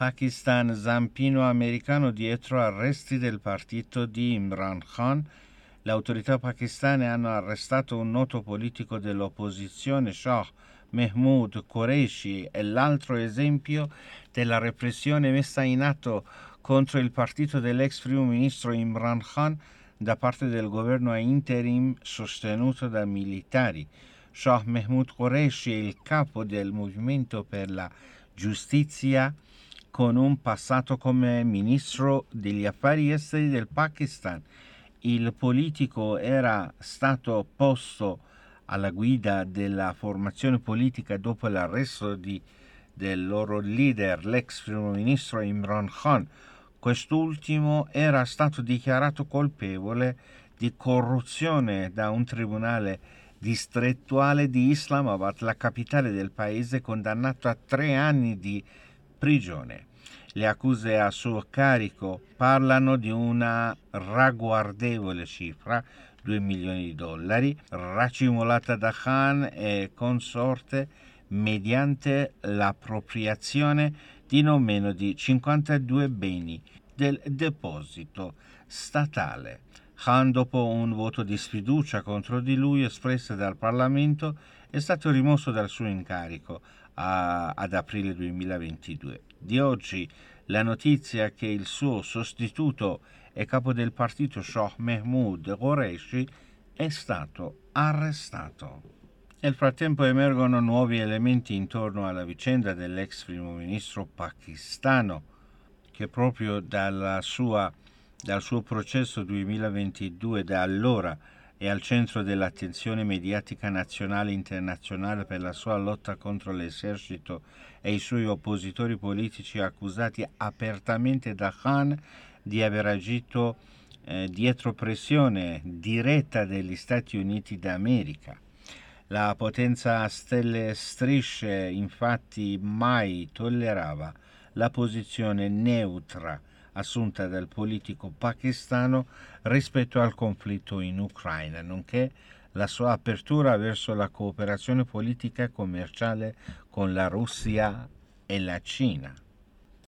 Pakistan, zampino americano dietro arresti del partito di Imran Khan. Le autorità pakistane hanno arrestato un noto politico dell'opposizione, Shah Mahmood Qureshi, è l'altro esempio della repressione messa in atto contro il partito dell'ex primo ministro Imran Khan da parte del governo a interim sostenuto da militari. Shah Mahmood Qureshi è il capo del movimento per la giustizia con un passato come ministro degli affari esteri del Pakistan. Il politico era stato posto alla guida della formazione politica dopo l'arresto del loro leader, l'ex primo ministro Imran Khan. Quest'ultimo era stato dichiarato colpevole di corruzione da un tribunale distrettuale di Islamabad, la capitale del paese, condannato a 3 anni di prigione. Le accuse a suo carico parlano di una ragguardevole cifra, $2 milioni, racimolata da Khan e consorte mediante l'appropriazione di non meno di 52 beni del deposito statale. Khan, dopo un voto di sfiducia contro di lui espresso dal Parlamento, è stato rimosso dal suo incarico ad aprile 2022. Di oggi la notizia che il suo sostituto e capo del partito Shah Mahmood Qureshi è stato arrestato. Nel frattempo emergono nuovi elementi intorno alla vicenda dell'ex primo ministro pakistano, che proprio dal suo processo 2022 da allora è al centro dell'attenzione mediatica nazionale e internazionale per la sua lotta contro l'esercito e i suoi oppositori politici, accusati apertamente da Khan di aver agito dietro pressione diretta degli Stati Uniti d'America. La potenza a stelle e strisce infatti mai tollerava la posizione neutra assunta dal politico pakistano rispetto al conflitto in Ucraina, nonché la sua apertura verso la cooperazione politica e commerciale con la Russia e la Cina.